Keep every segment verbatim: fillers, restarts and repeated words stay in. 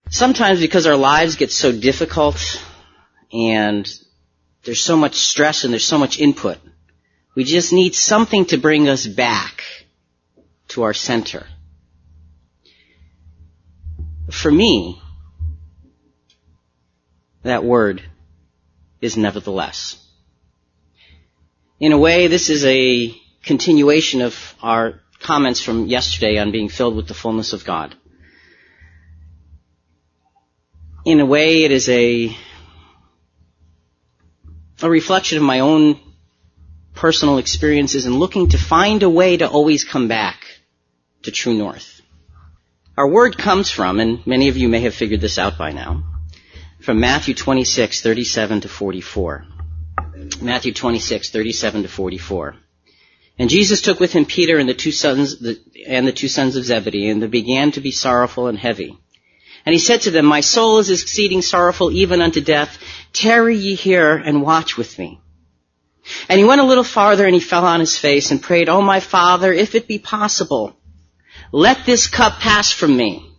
Sometimes because our lives get so difficult and there's so much stress and there's so much input, we just need something to bring us back to our center. For me, that word is nevertheless. In a way, this is a continuation of our comments from yesterday on being filled with the fullness of God. In a way, it is a, a reflection of my own personal experiences and looking to find a way to always come back to true north. Our word comes from, and many of you may have figured this out by now, from Matthew twenty-six, thirty-seven to forty-four. Matthew twenty-six, thirty-seven to forty-four. And Jesus took with him Peter and the two sons, the, and the two sons of Zebedee, and they began to be sorrowful and heavy. And he said to them, "My soul is exceeding sorrowful even unto death. Tarry ye here and watch with me." And he went a little farther and he fell on his face and prayed, "O my Father, if it be possible, let this cup pass from me.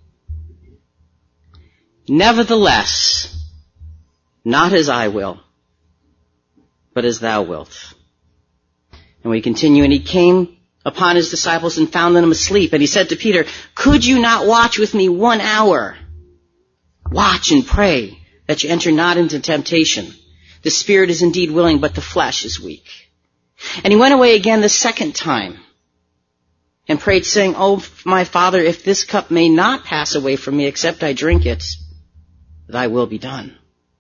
Nevertheless, not as I will, but as thou wilt." And we continue, and he came upon his disciples and found them asleep. And he said to Peter, "Could you not watch with me one hour? Watch and pray that you enter not into temptation. The spirit is indeed willing, but the flesh is weak." And he went away again the second time and prayed, saying, "O my Father, if this cup may not pass away from me except I drink it, thy will be done."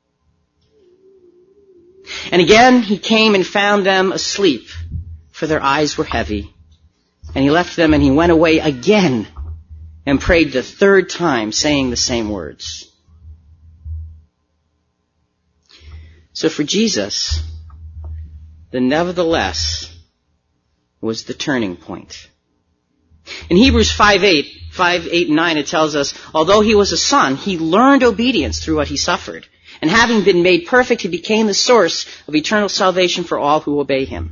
And again he came and found them asleep, for their eyes were heavy. And he left them and he went away again and prayed the third time, saying the same words. So for Jesus, the nevertheless was the turning point. In Hebrews five eight, five, eight, and nine, it tells us, although he was a son, he learned obedience through what he suffered. And having been made perfect, he became the source of eternal salvation for all who obey him.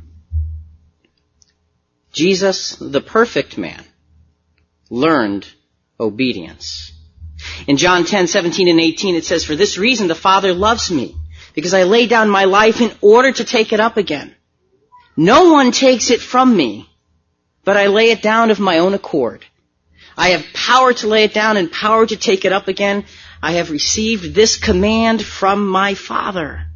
Jesus, the perfect man, learned obedience. In John ten, seventeen, and eighteen, it says, "For this reason the Father loves me, because I lay down my life in order to take it up again. No one takes it from me, but I lay it down of my own accord. I have power to lay it down and power to take it up again. I have received this command from my Father."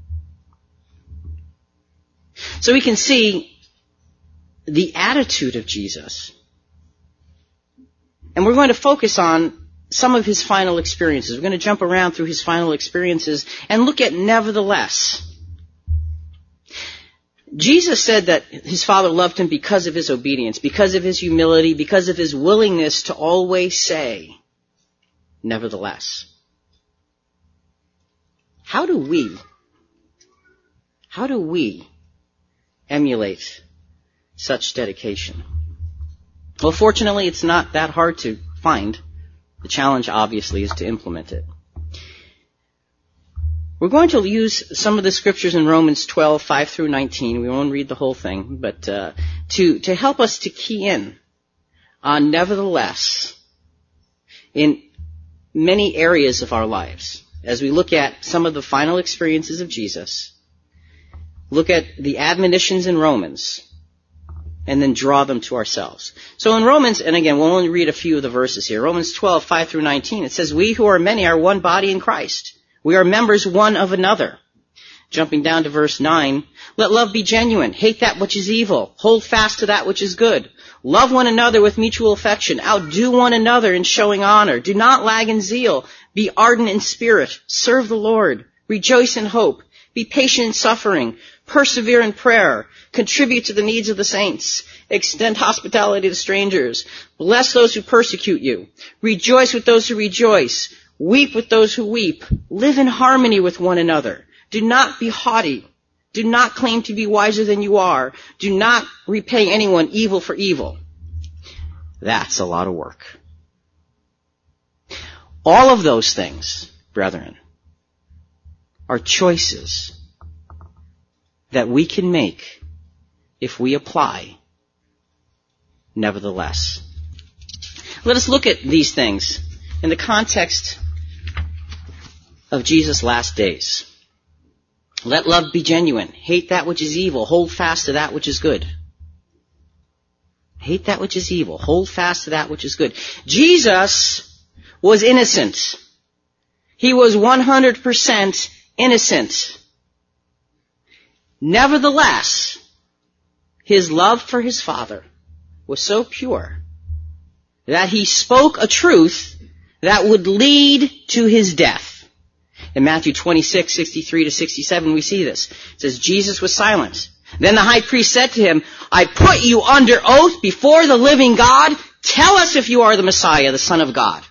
So we can see the attitude of Jesus. And we're going to focus on some of his final experiences. We're going to jump around through his final experiences and look at nevertheless. Jesus said that his Father loved him because of his obedience, because of his humility, because of his willingness to always say, nevertheless. How do we, how do we emulate such dedication? Well, fortunately, it's not that hard to find. The challenge, obviously, is to implement it. We're going to use some of the scriptures in Romans twelve, five through nineteen. We won't read the whole thing, but uh, to, to help us to key in on nevertheless in many areas of our lives. As we look at some of the final experiences of Jesus, look at the admonitions in Romans, and then draw them to ourselves. So in Romans, and again, we'll only read a few of the verses here. Romans twelve, five through nineteen, it says, "We who are many are one body in Christ. We are members one of another." Jumping down to verse nine, "Let love be genuine. Hate that which is evil. Hold fast to that which is good. Love one another with mutual affection. Outdo one another in showing honor. Do not lag in zeal. Be ardent in spirit. Serve the Lord. Rejoice in hope. Be patient in suffering. Persevere in prayer. Contribute to the needs of the saints. Extend hospitality to strangers. Bless those who persecute you. Rejoice with those who rejoice. Weep with those who weep. Live in harmony with one another. Do not be haughty. Do not claim to be wiser than you are. Do not repay anyone evil for evil." That's a lot of work. All of those things, brethren, are choices that we can make if we apply nevertheless. Let us look at these things in the context of Jesus' last days. Let love be genuine. Hate that which is evil. Hold fast to that which is good. Hate that which is evil. Hold fast to that which is good. Jesus was innocent. He was one hundred percent innocent. Nevertheless, his love for his Father was so pure that he spoke a truth that would lead to his death. In Matthew twenty-six, sixty-three to sixty-seven, we see this. It says, Jesus was silent. Then the high priest said to him, I put you under oath before the living God. Tell us if you are the Messiah, the Son of God.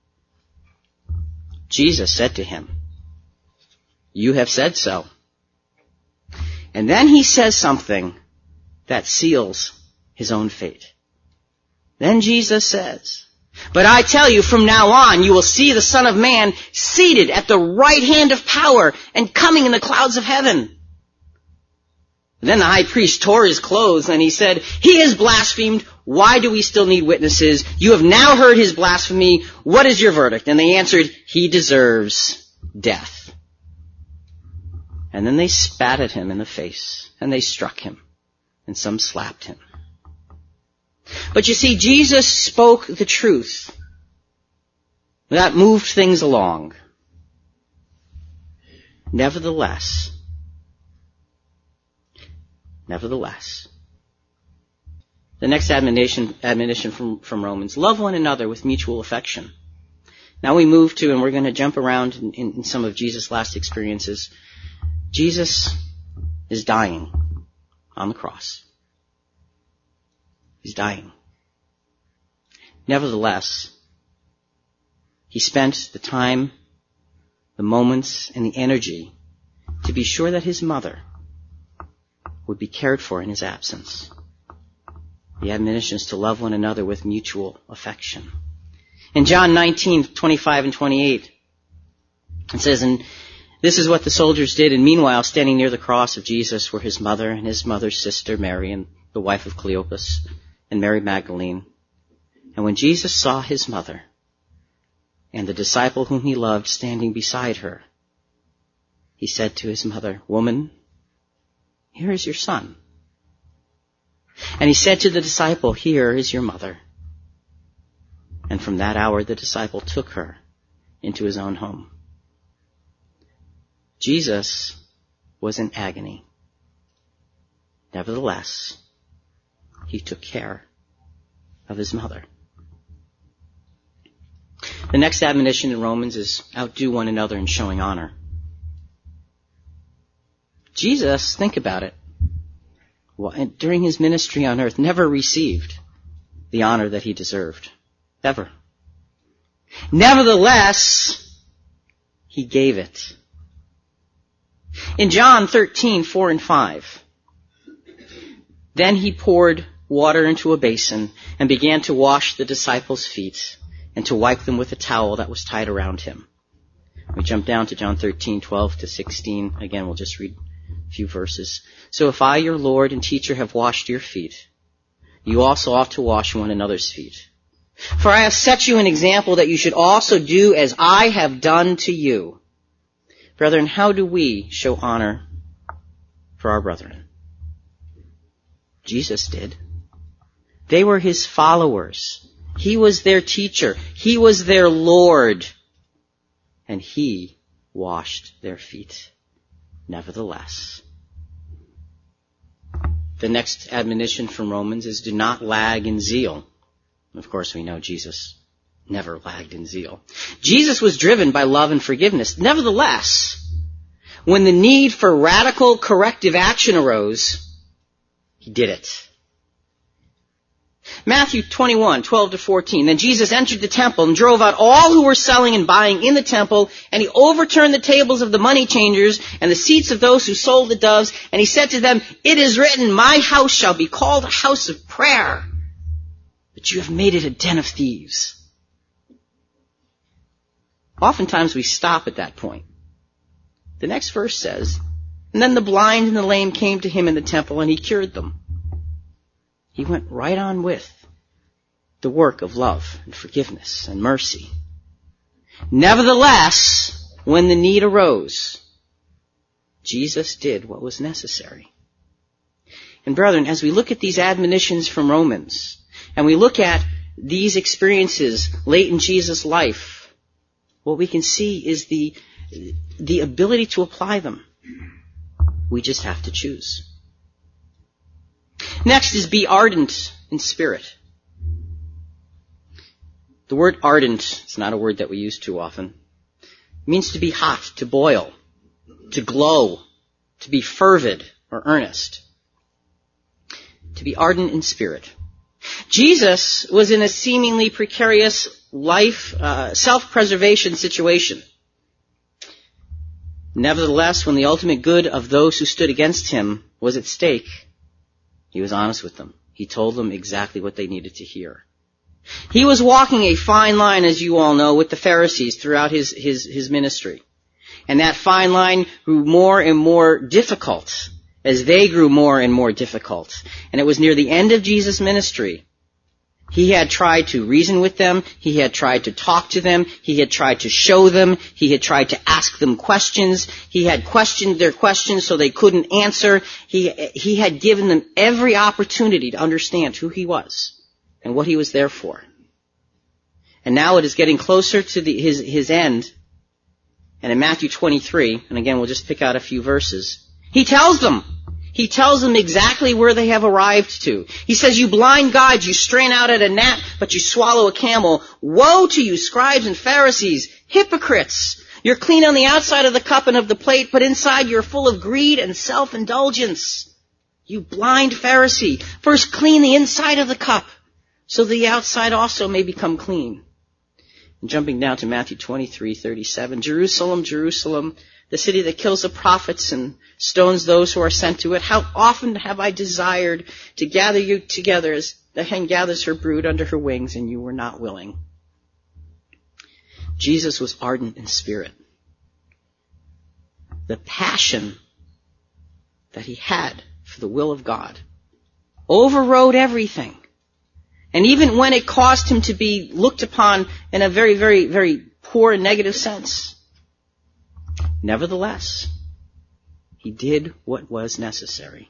Jesus said to him, you have said so. And then he says something that seals his own fate. Then Jesus says, but I tell you, from now on, you will see the Son of Man seated at the right hand of power and coming in the clouds of heaven. Then the high priest tore his clothes and he said, he has blasphemed. Why do we still need witnesses? You have now heard his blasphemy. What is your verdict? And they answered, he deserves death. And then they spat at him in the face and they struck him and some slapped him. But you see, Jesus spoke the truth. That moved things along. Nevertheless, Nevertheless, the next admonition, admonition from, from Romans, love one another with mutual affection. Now we move to, and we're going to jump around in, in some of Jesus' last experiences. Jesus is dying on the cross. He's dying. Nevertheless, he spent the time, the moments, and the energy to be sure that his mother would be cared for in his absence. The admonition is to love one another with mutual affection. In John nineteen, twenty-five and twenty-eight, it says, and this is what the soldiers did, and meanwhile, standing near the cross of Jesus were his mother and his mother's sister Mary and the wife of Cleopas and Mary Magdalene. And when Jesus saw his mother and the disciple whom he loved standing beside her, he said to his mother, woman, here is your son. And he said to the disciple, here is your mother. And from that hour the disciple took her into his own home. Jesus was in agony. Nevertheless, he took care of his mother. The next admonition in Romans is outdo one another in showing honor. Jesus, think about it, during his ministry on earth, never received the honor that he deserved. Ever. Nevertheless, he gave it. In John thirteen, four and five, then he poured water into a basin and began to wash the disciples' feet and to wipe them with a towel that was tied around him. We jump down to John thirteen, twelve to sixteen. Again, we'll just read a few verses. So if I, your Lord and teacher, have washed your feet, you also ought to wash one another's feet. For I have set you an example that you should also do as I have done to you. Brethren, how do we show honor for our brethren? Jesus did. They were his followers. He was their teacher. He was their Lord. And he washed their feet. Nevertheless. The next admonition from Romans is do not lag in zeal. Of course, we know Jesus never lagged in zeal. Jesus was driven by love and forgiveness. Nevertheless, when the need for radical corrective action arose, he did it. Matthew twenty-one, twelve to fourteen. Then Jesus entered the temple and drove out all who were selling and buying in the temple, and he overturned the tables of the money changers and the seats of those who sold the doves, and he said to them, it is written, my house shall be called a house of prayer, but you have made it a den of thieves. Oftentimes we stop at that point. The next verse says, and then the blind and the lame came to him in the temple, and he cured them. He went right on with the work of love and forgiveness and mercy. Nevertheless, when the need arose, Jesus did what was necessary. And brethren, as we look at these admonitions from Romans, and we look at these experiences late in Jesus' life, what we can see is the, the ability to apply them. We just have to choose. Next is be ardent in spirit. The word ardent is not a word that we use too often. It means to be hot, to boil, to glow, to be fervid or earnest. To be ardent in spirit. Jesus was in a seemingly precarious life, uh, self-preservation situation. Nevertheless, when the ultimate good of those who stood against him was at stake, he was honest with them. He told them exactly what they needed to hear. He was walking a fine line, as you all know, with the Pharisees throughout his, his, his ministry. And that fine line grew more and more difficult as they grew more and more difficult. And it was near the end of Jesus' ministry. He had tried to reason with them. He had tried to talk to them. He had tried to show them. He had tried to ask them questions. He had questioned their questions so they couldn't answer. He, he had given them every opportunity to understand who he was and what he was there for. And now it is getting closer to the, his, his end. And in Matthew twenty-three, and again we'll just pick out a few verses, he tells them, He tells them exactly where they have arrived to. He says, you blind guides, you strain out at a gnat, but you swallow a camel. Woe to you, scribes and Pharisees, hypocrites! You're clean on the outside of the cup and of the plate, but inside you're full of greed and self-indulgence. You blind Pharisee, first clean the inside of the cup, so the outside also may become clean. And jumping down to Matthew twenty-three thirty-seven, Jerusalem, Jerusalem, the city that kills the prophets and stones those who are sent to it. How often have I desired to gather you together as the hen gathers her brood under her wings, and you were not willing. Jesus was ardent in spirit. The passion that he had for the will of God overrode everything. And even when it caused him to be looked upon in a very, very, very poor and negative sense, nevertheless, he did what was necessary.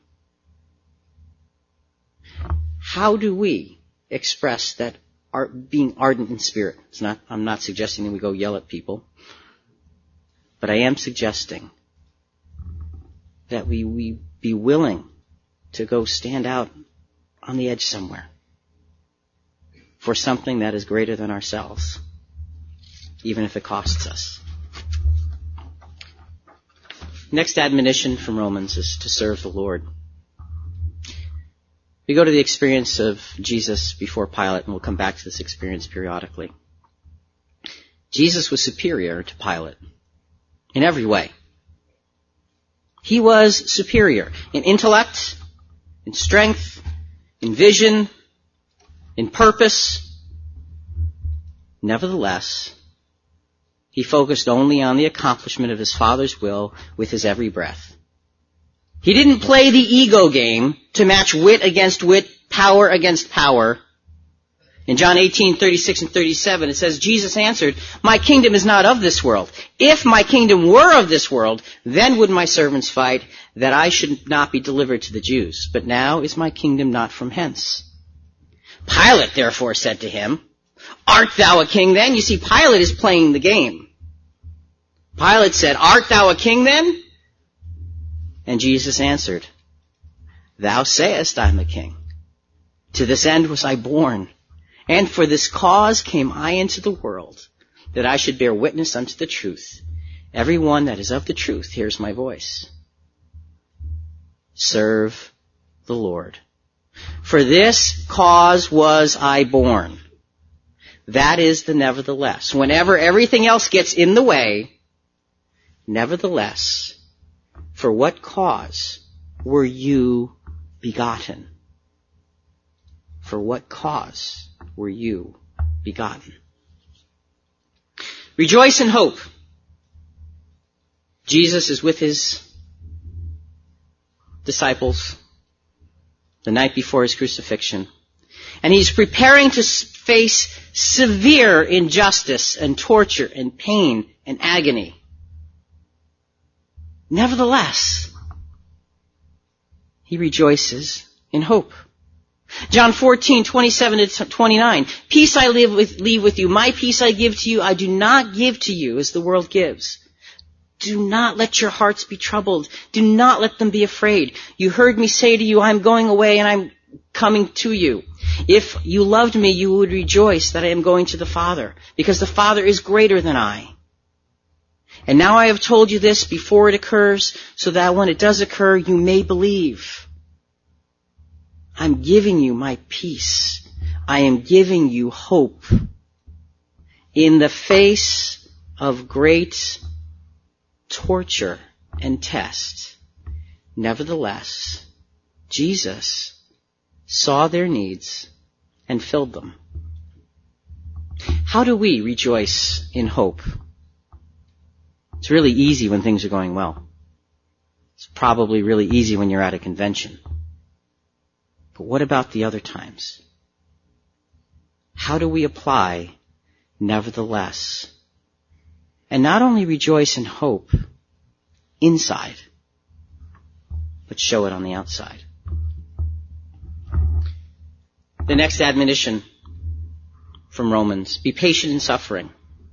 How do we express that art, being ardent in spirit? It's not, I'm not suggesting that we go yell at people, but I am suggesting that we, we be willing to go stand out on the edge somewhere for something that is greater than ourselves, even if it costs us. Next admonition from Romans is to serve the Lord. We go to the experience of Jesus before Pilate, and we'll come back to this experience periodically. Jesus was superior to Pilate in every way. He was superior in intellect, in strength, in vision, in purpose. Nevertheless, he focused only on the accomplishment of his Father's will with his every breath. He didn't play the ego game to match wit against wit, power against power. In John eighteen thirty-six and thirty-seven, it says, Jesus answered, my kingdom is not of this world. If my kingdom were of this world, then would my servants fight, that I should not be delivered to the Jews. But now is my kingdom not from hence. Pilate therefore said to him, art thou a king then? You see, Pilate is playing the game. Pilate said, art thou a king then? And Jesus answered, thou sayest I am a king. To this end was I born, and for this cause came I into the world, that I should bear witness unto the truth. Every one that is of the truth hears my voice. Serve the Lord. For this cause was I born. That is the nevertheless. Whenever everything else gets in the way, nevertheless, for what cause were you begotten? For what cause were you begotten? Rejoice in hope. Jesus is with his disciples the night before his crucifixion, and he's preparing to face severe injustice and torture and pain and agony. Nevertheless, he rejoices in hope. John fourteen, twenty-seven to twenty-nine. Peace I leave with, leave with you. My peace I give to you. I do not give to you as the world gives. Do not let your hearts be troubled. Do not let them be afraid. You heard me say to you, I am going away and I am coming to you. If you loved me, you would rejoice that I am going to the Father, because the Father is greater than I. And now I have told you this before it occurs, so that when it does occur, you may believe. I'm giving you my peace. I am giving you hope. In the face of great torture and test, nevertheless, Jesus saw their needs and filled them. How do we rejoice in hope? It's really easy when things are going well. It's probably really easy when you're at a convention. But what about the other times? How do we apply nevertheless? And not only rejoice in hope inside, but show it on the outside. The next admonition from Romans, be patient in suffering.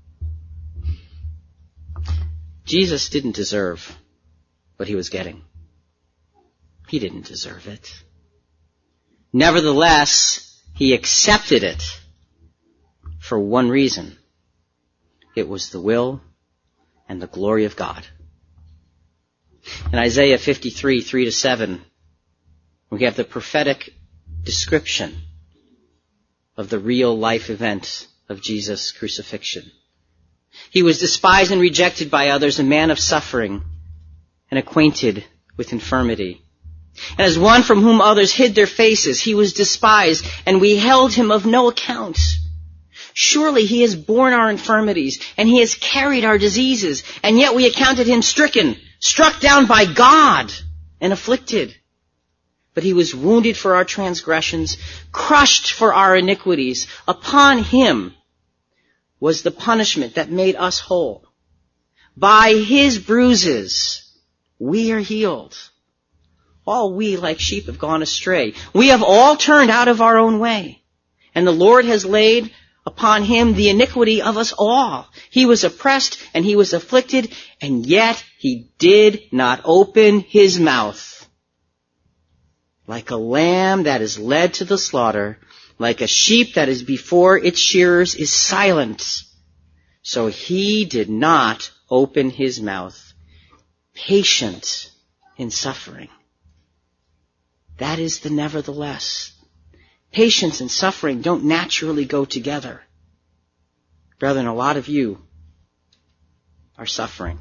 Jesus didn't deserve what he was getting. He didn't deserve it. Nevertheless, he accepted it for one reason. It was the will and the glory of God. In Isaiah fifty-three, three to seven, we have the prophetic description of the real life event of Jesus' crucifixion. He was despised and rejected by others, a man of suffering and acquainted with infirmity. And as one from whom others hid their faces, he was despised, and we held him of no account. Surely he has borne our infirmities, and he has carried our diseases, and yet we accounted him stricken, struck down by God, and afflicted. But he was wounded for our transgressions, crushed for our iniquities. Upon him was the punishment that made us whole. By his bruises we are healed. All we like sheep have gone astray. We have all turned out of our own way. And the Lord has laid upon him the iniquity of us all. He was oppressed and he was afflicted, and yet he did not open his mouth. Like a lamb that is led to the slaughter, like a sheep that is before its shearers is silent, so he did not open his mouth. Patient in suffering. That is the nevertheless. Patience and suffering don't naturally go together. Brethren, a lot of you are suffering.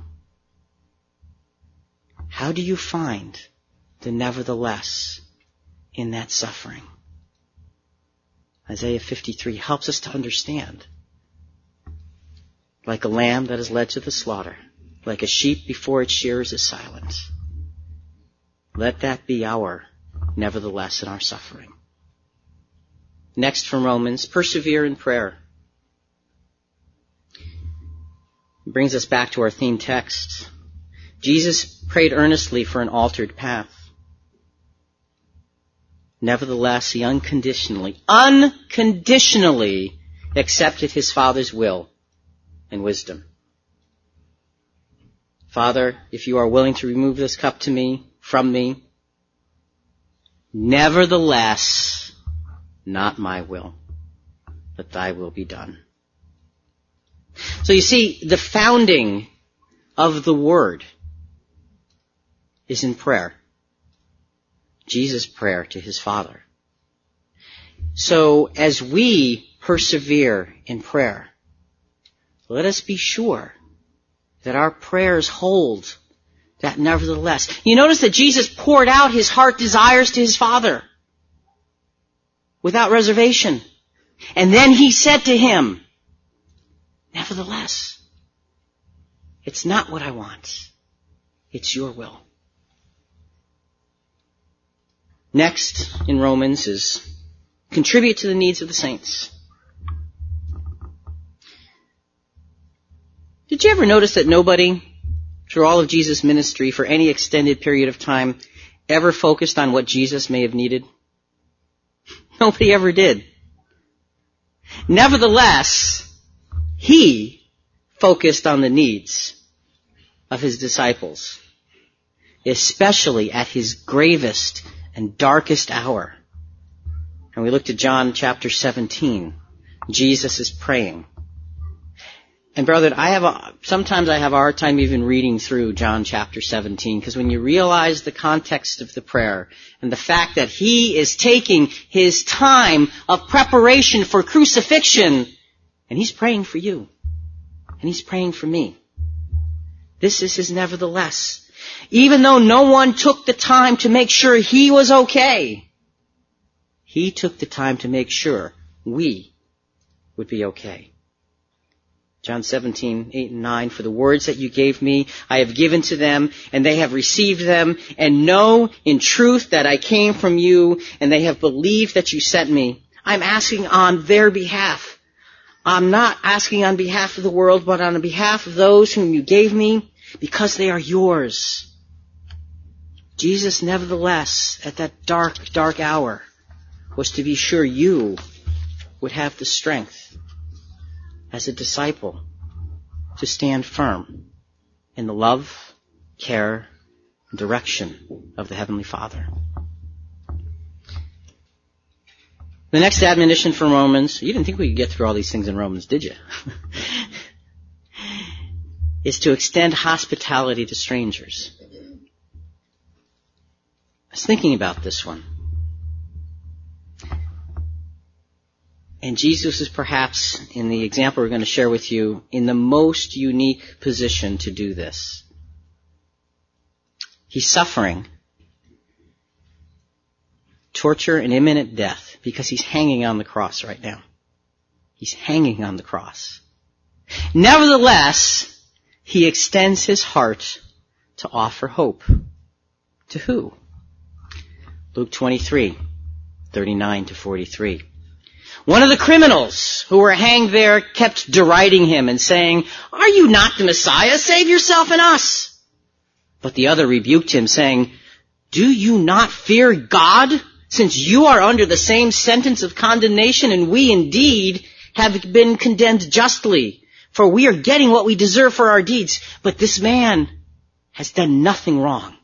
How do you find the nevertheless in that suffering? Isaiah fifty-three helps us to understand. Like a lamb that is led to the slaughter, like a sheep before its shearers is silent. Let that be our nevertheless in our suffering. Next from Romans, persevere in prayer. It brings us back to our theme text. Jesus prayed earnestly for an altered path. Nevertheless, he unconditionally, unconditionally accepted his Father's will and wisdom. Father, if you are willing to remove this cup to me, from me, nevertheless, not my will, but thy will be done. So you see, the founding of the Word is in prayer. Jesus' prayer to his Father. So as we persevere in prayer, let us be sure that our prayers hold that nevertheless. You notice that Jesus poured out his heart desires to his Father without reservation. And then he said to him, nevertheless, it's not what I want. It's your will. Next in Romans is contribute to the needs of the saints. Did you ever notice that nobody through all of Jesus' ministry for any extended period of time, ever focused on what Jesus may have needed? Nobody ever did. Nevertheless, he focused on the needs of his disciples, especially at his gravest and darkest hour. And we looked at John chapter seventeen. Jesus is praying. And brother, I have a, sometimes I have a hard time even reading through John chapter seventeen, because when you realize the context of the prayer and the fact that he is taking his time of preparation for crucifixion, and he's praying for you, and he's praying for me. This is his nevertheless. Even though no one took the time to make sure he was okay, he took the time to make sure we would be okay. John seventeen, eight and nine, for the words that you gave me, I have given to them, and they have received them, and know in truth that I came from you, and they have believed that you sent me. I'm asking on their behalf. I'm not asking on behalf of the world, but on behalf of those whom you gave me, because they are yours. Jesus, nevertheless, at that dark, dark hour, was to be sure you would have the strength as a disciple to stand firm in the love, care, and direction of the Heavenly Father. The next admonition from Romans, you didn't think we could get through all these things in Romans, did you? is to extend hospitality to strangers. I was thinking about this one. And Jesus is perhaps, in the example we're going to share with you, in the most unique position to do this. He's suffering torture and imminent death because he's hanging on the cross right now. He's hanging on the cross. Nevertheless, he extends his heart to offer hope. To who? Luke twenty-three, thirty-nine to forty-three. One of the criminals who were hanged there kept deriding him and saying, "Are you not the Messiah? Save yourself and us." But the other rebuked him, saying, "Do you not fear God, since you are under the same sentence of condemnation, and we indeed have been condemned justly, for we are getting what we deserve for our deeds, but this man has done nothing wrong."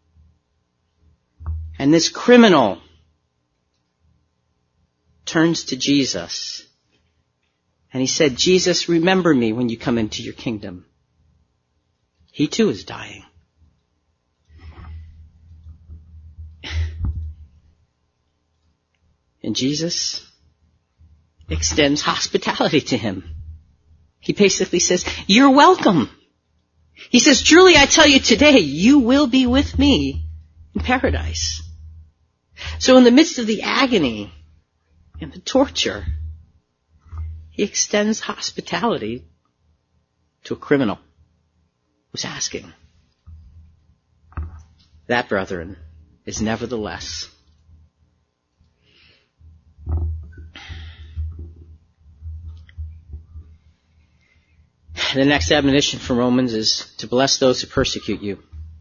And this criminal turns to Jesus, and he said, "Jesus, remember me when you come into your kingdom." He too is dying. And Jesus extends hospitality to him. He basically says, "You're welcome." He says, "Truly I tell you today, you will be with me in paradise." So in the midst of the agony and the torture, he extends hospitality to a criminal who's asking. That, brethren, is nevertheless. The next admonition from Romans is to bless those who persecute you.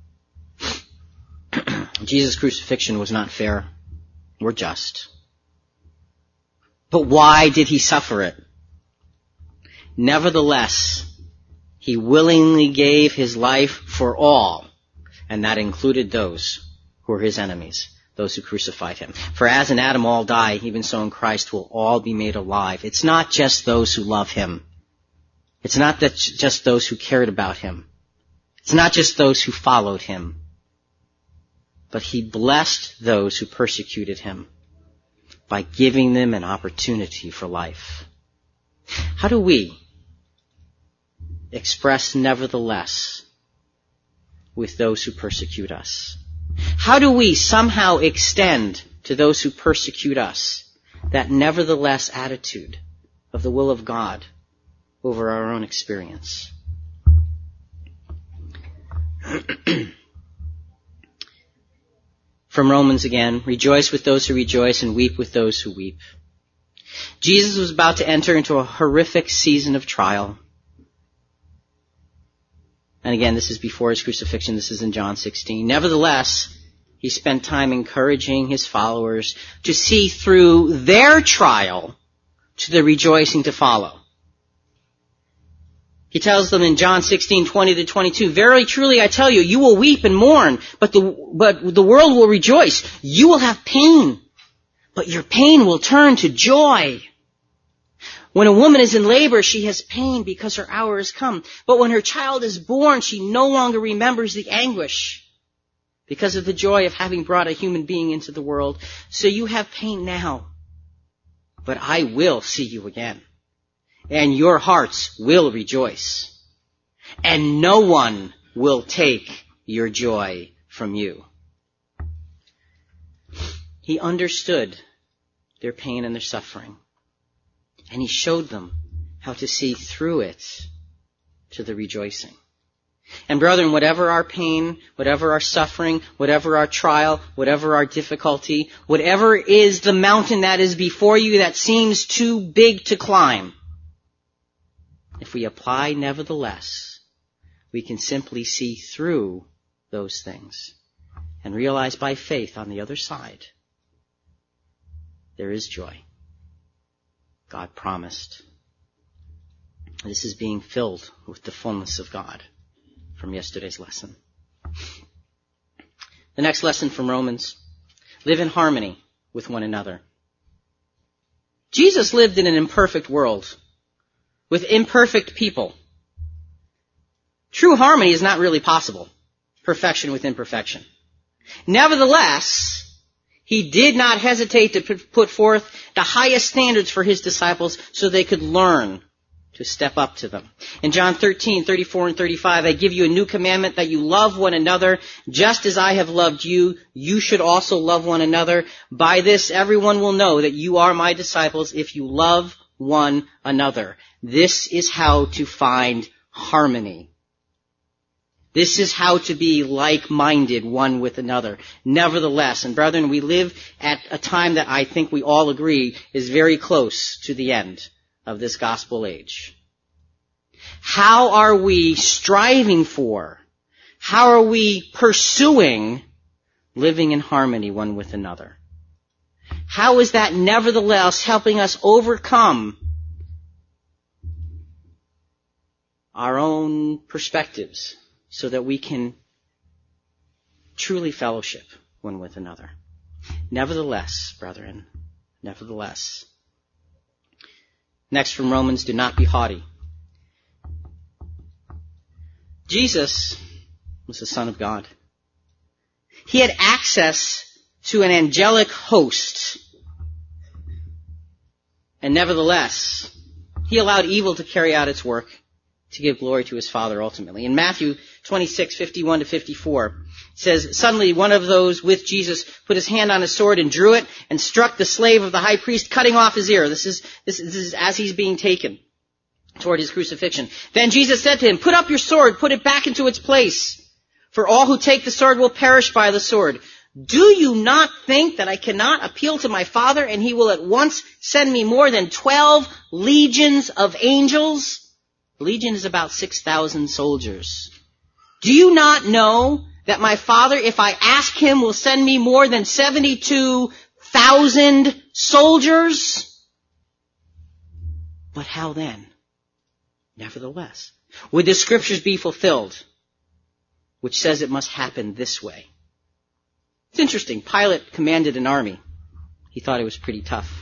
Jesus' crucifixion was not fair or just. But why did he suffer it? Nevertheless, he willingly gave his life for all, and that included those who were his enemies, those who crucified him. For as in Adam all die, even so in Christ will all be made alive. It's not just those who love him. It's not that just those who cared about him. It's not just those who followed him. But he blessed those who persecuted him by giving them an opportunity for life. How do we express nevertheless with those who persecute us? How do we somehow extend to those who persecute us that nevertheless attitude of the will of God over our own experience? From Romans again, rejoice with those who rejoice and weep with those who weep. Jesus was about to enter into a horrific season of trial. And again, this is before his crucifixion. This is in John sixteen. Nevertheless, he spent time encouraging his followers to see through their trial to the rejoicing to follow. He tells them in John sixteen, twenty to twenty-two, "Verily, truly, I tell you, you will weep and mourn, but the, but the world will rejoice. You will have pain, but your pain will turn to joy. When a woman is in labor, she has pain because her hour has come. But when her child is born, she no longer remembers the anguish because of the joy of having brought a human being into the world. So you have pain now, but I will see you again, and your hearts will rejoice, and no one will take your joy from you." He understood their pain and their suffering, and he showed them how to see through it to the rejoicing. And brethren, whatever our pain, whatever our suffering, whatever our trial, whatever our difficulty, whatever is the mountain that is before you that seems too big to climb, if we apply nevertheless, we can simply see through those things and realize by faith on the other side there is joy. God promised. This is being filled with the fullness of God from yesterday's lesson. The next lesson from Romans: live in harmony with one another. Jesus lived in an imperfect world with imperfect people. True harmony is not really possible. Perfection with imperfection. Nevertheless, he did not hesitate to put forth the highest standards for his disciples so they could learn to step up to them. In John thirteen, thirty-four and thirty-five, "I give you a new commandment, that you love one another. Just as I have loved you, you should also love one another. By this everyone will know that you are my disciples, if you love one another." This is how to find harmony. This is how to be like-minded one with another. Nevertheless, and brethren, we live at a time that I think we all agree is very close to the end of this gospel age. How are we striving for, how are we pursuing living in harmony one with another? How is that nevertheless helping us overcome our own perspectives so that we can truly fellowship one with another? Nevertheless, brethren, nevertheless. Next from Romans: do not be haughty. Jesus was the Son of God. He had access to an angelic host. And nevertheless, he allowed evil to carry out its work to give glory to his Father ultimately. In Matthew twenty-six, fifty-one to fifty-four, it says, "Suddenly one of those with Jesus put his hand on his sword and drew it and struck the slave of the high priest, cutting off his ear." This is, this, this is as he's being taken toward his crucifixion. "Then Jesus said to him, 'Put up your sword, put it back into its place. For all who take the sword will perish by the sword. Do you not think that I cannot appeal to my Father, and he will at once send me more than twelve legions of angels?'" Legion is about six thousand soldiers. "Do you not know that my Father, if I ask him, will send me more than seventy-two thousand soldiers?" But how then? Nevertheless, would the scriptures be fulfilled, which says it must happen this way? It's interesting. Pilate commanded an army. He thought it was pretty tough.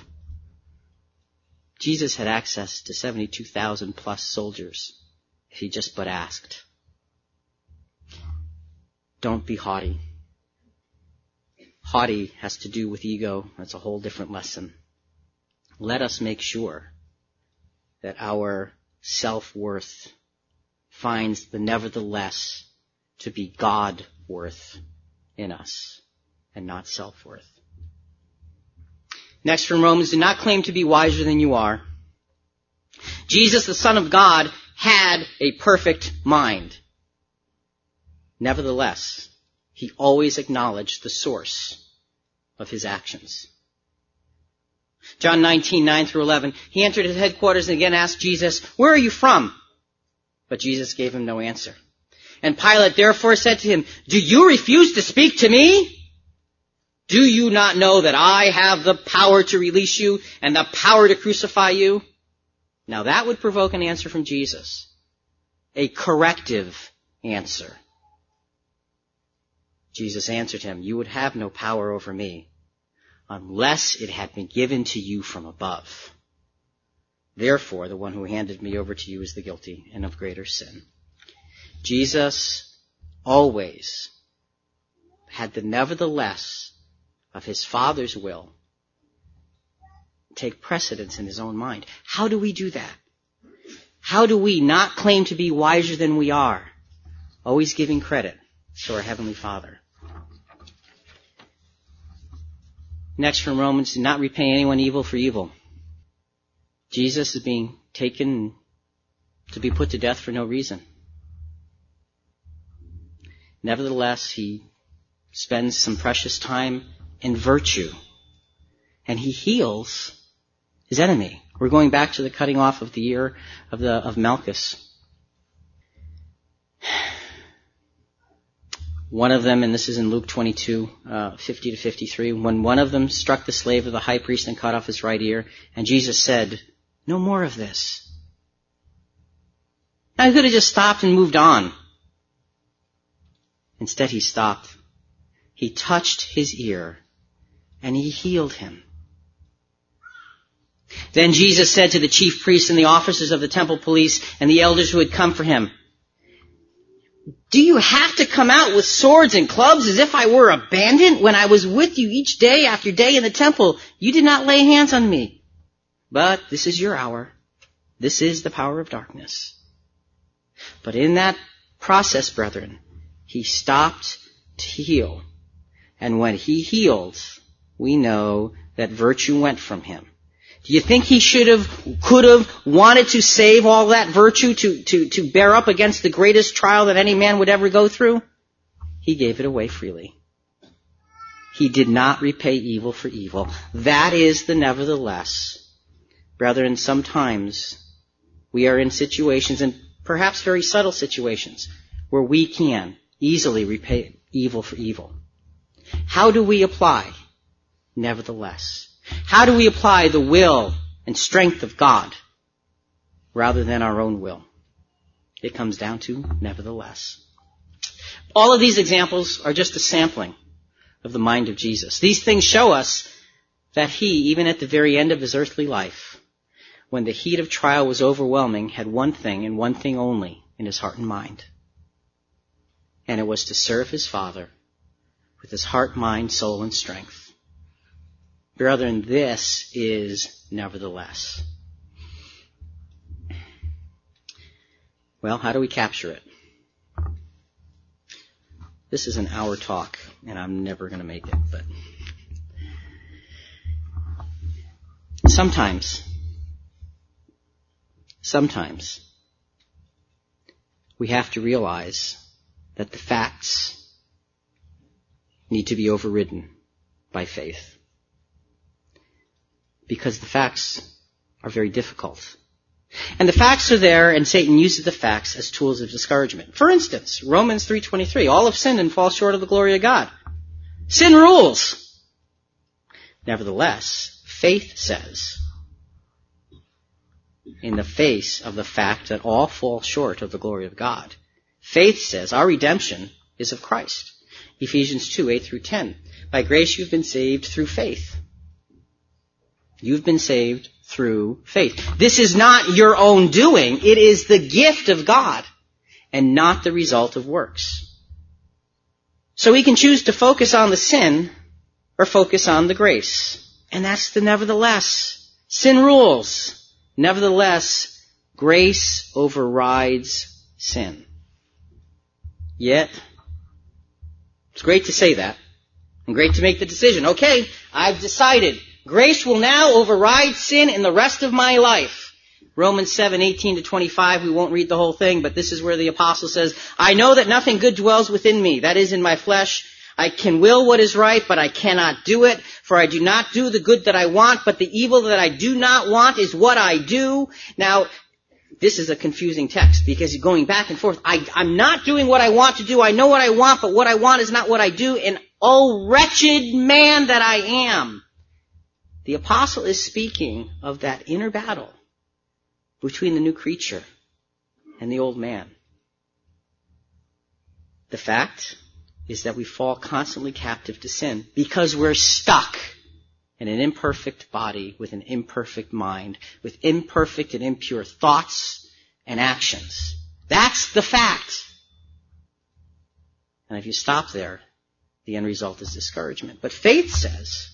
Jesus had access to seventy-two thousand plus soldiers if he just but asked. Don't be haughty. Haughty has to do with ego. That's a whole different lesson. Let us make sure that our self-worth finds the nevertheless to be God-worth in us and not self-worth. Next from Romans: do not claim to be wiser than you are. Jesus, the Son of God, had a perfect mind. Nevertheless, he always acknowledged the source of his actions. John nineteen, nine through eleven, he entered his headquarters and again asked Jesus, "Where are you from?" But Jesus gave him no answer. And Pilate therefore said to him, "Do you refuse to speak to me? Do you not know that I have the power to release you and the power to crucify you?" Now that would provoke an answer from Jesus. A corrective answer. Jesus answered him, "You would have no power over me unless it had been given to you from above. Therefore, the one who handed me over to you is the guilty and of greater sin." Jesus always had the nevertheless of his Father's will take precedence in his own mind. How do we do that? How do we not claim to be wiser than we are, always giving credit to our Heavenly Father? Next from Romans, do not repay anyone evil for evil. Jesus is being taken to be put to death for no reason. Nevertheless, he spends some precious time in virtue, and he heals his enemy. We're going back to the cutting off of the ear of the of Malchus. One of them, and this is in Luke twenty-two, uh, fifty to fifty-three, when one of them struck the slave of the high priest and cut off his right ear, and Jesus said, "No more of this." Now he could have just stopped and moved on. Instead he stopped. He touched his ear, and he healed him. Then Jesus said to the chief priests and the officers of the temple police and the elders who had come for him, "Do you have to come out with swords and clubs as if I were a bandit? When I was with you each day after day in the temple, you did not lay hands on me. But this is your hour. This is the power of darkness." But in that process, brethren, he stopped to heal. And when he healed, we know that virtue went from him. Do you think he should have, could have, wanted to save all that virtue to, to, to bear up against the greatest trial that any man would ever go through? He gave it away freely. He did not repay evil for evil. That is the nevertheless. Brethren, sometimes we are in situations, and perhaps very subtle situations, where we can easily repay evil for evil. How do we apply nevertheless? How do we apply the will and strength of God rather than our own will? It comes down to nevertheless. All of these examples are just a sampling of the mind of Jesus. These things show us that he, even at the very end of his earthly life, when the heat of trial was overwhelming, had one thing and one thing only in his heart and mind. And it was to serve his Father with his heart, mind, soul, and strength. Brethren, this is nevertheless. Well, how do we capture it? This is an hour talk, and I'm never going to make it, but sometimes, sometimes we have to realize that the facts need to be overridden by faith. Because the facts are very difficult. And the facts are there, and Satan uses the facts as tools of discouragement. For instance, Romans three twenty-three, all have sinned and fall short of the glory of God. Sin rules. Nevertheless, faith says, in the face of the fact that all fall short of the glory of God, faith says our redemption is of Christ. Ephesians two, eight through ten. By grace you've been saved through faith. You've been saved through faith. This is not your own doing. It is the gift of God and not the result of works. So we can choose to focus on the sin or focus on the grace. And that's the nevertheless. Sin rules. Nevertheless, grace overrides sin. Yet, it's great to say that and great to make the decision. Okay, I've decided. Grace will now override sin in the rest of my life. Romans seven, eighteen to twenty-five, we won't read the whole thing, but this is where the apostle says, "I know that nothing good dwells within me, that is in my flesh. I can will what is right, but I cannot do it. For I do not do the good that I want, but the evil that I do not want is what I do." Now, this is a confusing text because you're going back and forth. I, I'm not doing what I want to do. I know what I want, but what I want is not what I do. And oh, wretched man that I am. The apostle is speaking of that inner battle between the new creature and the old man. The fact is that we fall constantly captive to sin because we're stuck in an imperfect body with an imperfect mind, with imperfect and impure thoughts and actions. That's the fact. And if you stop there, the end result is discouragement. But faith says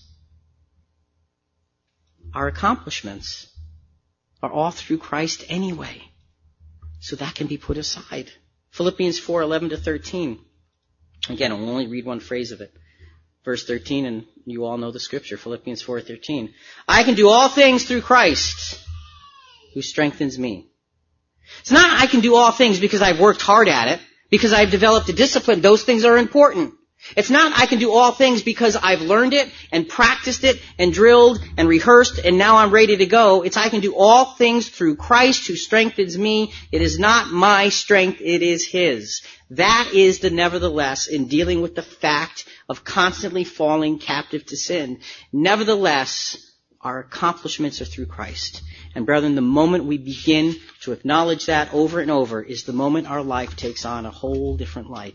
our accomplishments are all through Christ anyway. So that can be put aside. Philippians four, eleven to thirteen. Again, I'll only read one phrase of it. Verse thirteen, and you all know the scripture, Philippians four thirteen. I can do all things through Christ who strengthens me. It's not I can do all things because I've worked hard at it, because I've developed a discipline. Those things are important. It's not I can do all things because I've learned it and practiced it and drilled and rehearsed and now I'm ready to go. It's I can do all things through Christ who strengthens me. It is not my strength, it is His. That is the nevertheless in dealing with the fact of constantly falling captive to sin. Nevertheless, our accomplishments are through Christ. And brethren, the moment we begin to acknowledge that over and over is the moment our life takes on a whole different light.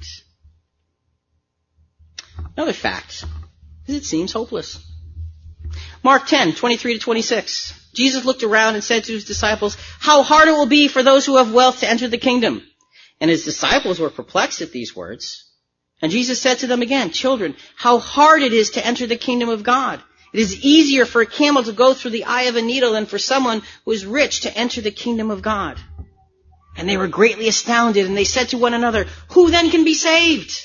Another fact is it seems hopeless. Mark ten, twenty-three to twenty-six. Jesus looked around and said to his disciples, how hard it will be for those who have wealth to enter the kingdom. And his disciples were perplexed at these words. And Jesus said to them again, children, how hard it is to enter the kingdom of God. It is easier for a camel to go through the eye of a needle than for someone who is rich to enter the kingdom of God. And they were greatly astounded, and they said to one another, who then can be saved?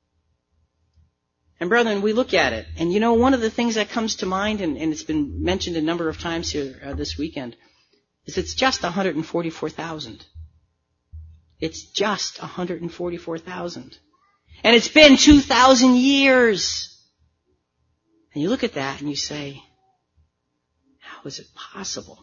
And brethren, we look at it, and you know, one of the things that comes to mind, and, and it's been mentioned a number of times here uh, this weekend, is it's just one hundred forty-four thousand. It's just one hundred forty-four thousand. And it's been two thousand years. And you look at that and you say, how is it possible?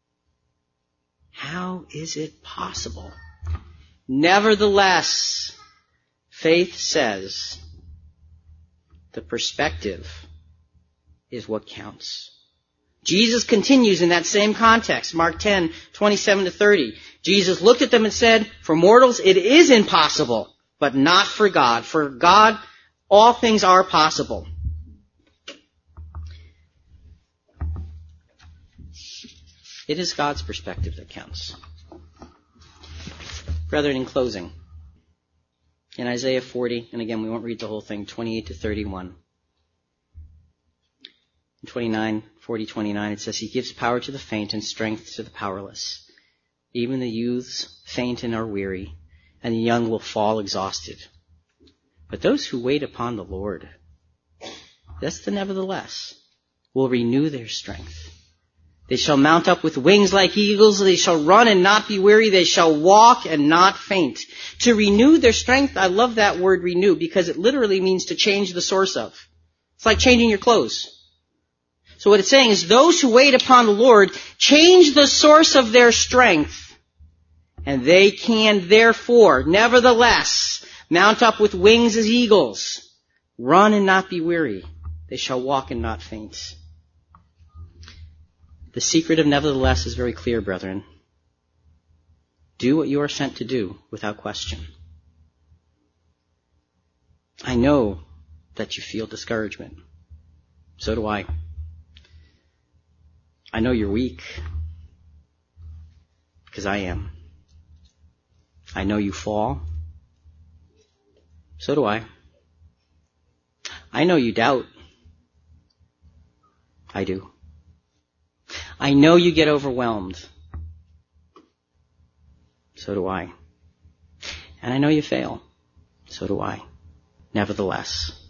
How is it possible? Nevertheless, faith says the perspective is what counts. Jesus continues in that same context, Mark ten, twenty-seven to thirty. Jesus looked at them and said, for mortals it is impossible, but not for God. For God, all things are possible. It is God's perspective that counts. Brethren, in closing, in Isaiah forty, and again, we won't read the whole thing, twenty-eight to thirty-one. In twenty-nine, forty, twenty-nine, it says, He gives power to the faint and strength to the powerless. Even the youths faint and are weary, and the young will fall exhausted. But those who wait upon the Lord, that's the nevertheless, will renew their strength. They shall mount up with wings like eagles. They shall run and not be weary. They shall walk and not faint. To renew their strength, I love that word renew because it literally means to change the source of. It's like changing your clothes. So what it's saying is those who wait upon the Lord change the source of their strength, and they can therefore, nevertheless, mount up with wings as eagles, run and not be weary. They shall walk and not faint. The secret of nevertheless is very clear, brethren. Do what you are sent to do without question. I know that you feel discouragement. So do I. I know you're weak, because I am. I know you fall. So do I. I know you doubt. I do. I know you get overwhelmed. So do I. And I know you fail. So do I. Nevertheless,